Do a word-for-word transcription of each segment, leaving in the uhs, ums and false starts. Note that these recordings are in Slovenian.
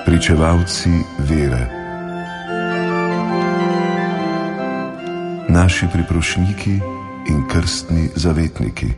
pričevalci vere, naši priprošniki in krstni zavetniki.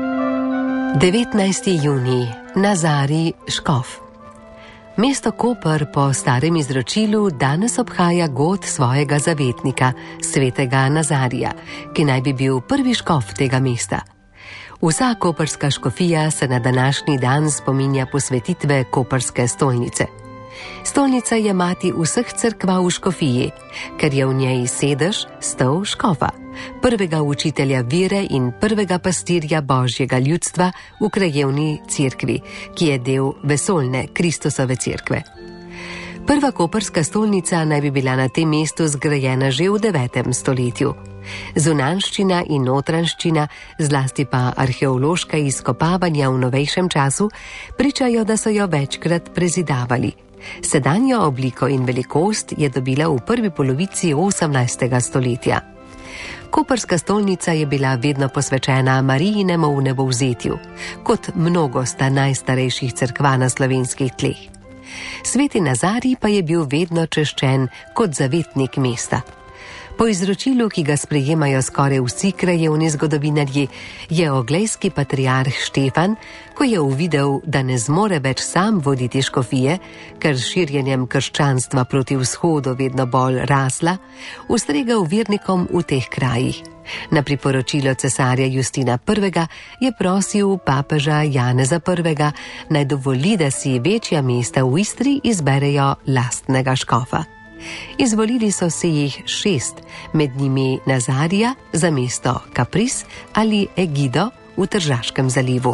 devetnajsti junij, Nazarij Škof. Mesto Koper po starem izročilu danes obhaja god svojega zavetnika, svetega Nazarija, ki naj bi bil prvi škof tega mesta. Vsa koprska škofija se na današnji dan spominja posvetitve koprske stolnice. Stolnica je mati vseh cerkva v škofiji, ker je v njej sedež, stol škofa, prvega učitelja vere in prvega pastirja božjega ljudstva v krajevni cerkvi, ki je del vesoljne Kristusove cerkve. Prva koprska stolnica naj bi bila na tem mestu zgrajena že v devetem stoletju. Zunanščina in notranščina, zlasti pa arheološka izkopavanja v novejšem času, pričajo, da so jo večkrat prezidavali. Sedanjo obliko in velikost je dobila v prvi polovici osemnajstega stoletja. Koprska stolnica je bila vedno posvečena Marijinemu vnebovzetju, kot mnogo sta najstarejših cerkva na slovenskih tleh. Sveti Nazarij pa je bil vedno češčen kot zavetnik mesta. Po izročilu, ki ga sprejemajo skoraj vsi krajevni zgodovinarji, je oglejski patriarh Štefan, ko je uvidel, da ne zmore več sam voditi škofije, ker s širjenjem krščanstva proti vzhodu vedno bolj rasla, ustregel vernikom v teh krajih. Na priporočilo cesarja Justina prvega je prosil papeža Janeza prvega, naj dovoli, da si večja mesta v Istri izberejo lastnega škofa. Izvolili so si jih šest, med njimi Nazarija za mesto Kapris ali Egido v Tržaškem zalivu.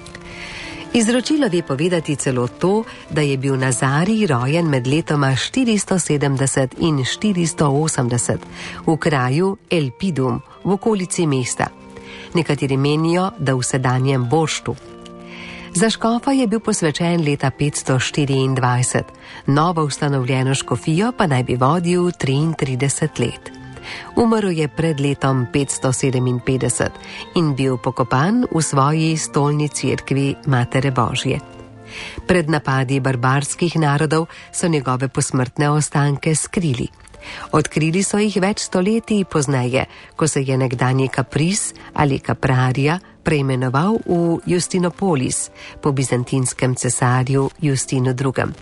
Izročilo ve povedati celo to, da je bil Nazarij rojen med letoma štiristo sedemdeset in štiristo osemdeset v kraju Elpidum v okolici mesta. Nekateri menijo, da v sedanjem Boštu. Za škofa je bil posvečen leta petsto štiriindvajset, novo ustanovljeno škofijo pa naj bi vodil triintrideset let. Umrl je pred letom petsto sedeminpetdeset in bil pokopan v svoji stolni cerkvi Matere Božje. Pred napadi barbarskih narodov so njegove posmrtne ostanke skrili. Odkrili so jih več stoletij pozneje, ko se je nekdanji Kapris ali Kaprarija preimenoval v Justinopolis po bizantinskem cesarju Justinu drugem.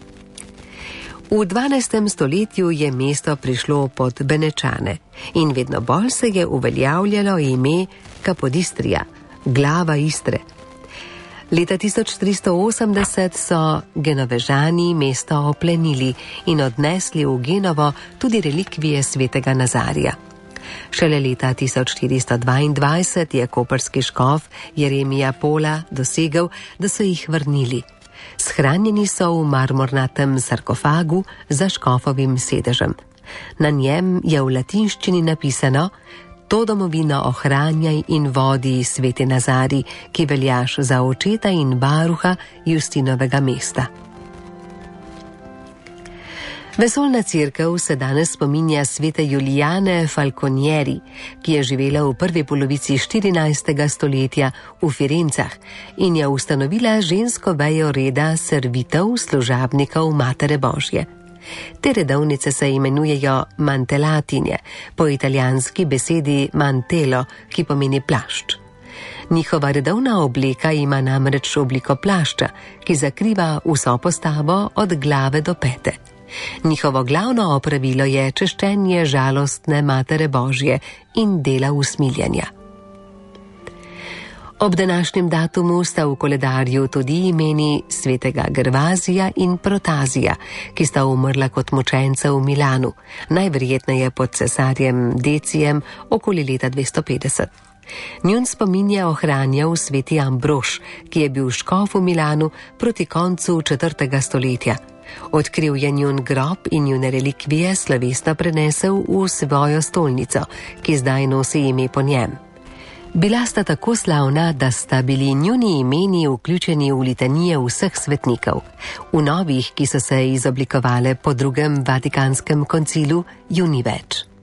V dvanajstem stoletju je mesto prišlo pod Benečane in vedno bolj se je uveljavljalo ime Kapodistrija, glava Istre. Leta tisoč tristo osemdeset so Genovežani mesto oplenili in odnesli v Genovo tudi relikvije svetega Nazarija. Šele leta tisoč štiristo dvaindvajset je koprski škof Jeremija Pola dosegel, da so jih vrnili. Shranjeni so v marmornatem sarkofagu za škofovim sedežem. Na njem je v latinščini napisano: To domovino ohranjaj in vodi sveti Nazarij, ki veljaš za očeta in varuha Justinovega mesta. Vesoljna cerkev se danes spominja svete Julijane Falconieri, ki je živela v prvi polovici štirinajstega stoletja v Firencah in je ustanovila žensko vejo reda servitev služabnikov Matere Božje. Te redovnice se imenujejo mantelatinje, po italijanski besedi mantelo, ki pomeni plašč. Njihova redovna obleka ima namreč obliko plašča, ki zakriva vso postavo od glave do pete. Njihovo glavno opravilo je češčenje žalostne Matere Božje in dela usmiljanja. Ob današnjem datumu sta v koledarju tudi imeni svetega Gervazija in Protazija, ki sta umrla kot mučenca v Milanu, najverjetneje pod cesarjem Decijem okoli leta dvesto petdeset. Njun spomin je ohranjal sveti Ambrož, ki je bil škof v Milanu proti koncu četrtega stoletja. Odkril je njun grob in njune relikvije slovesno prenesel v svojo stolnico, ki zdaj nosi ime po njem. Bila sta tako slavna, da sta bili njuni imeni vključeni v litanije vseh svetnikov. V novih, ki so se izoblikovale po drugem Vatikanskem koncilu, ju ni več.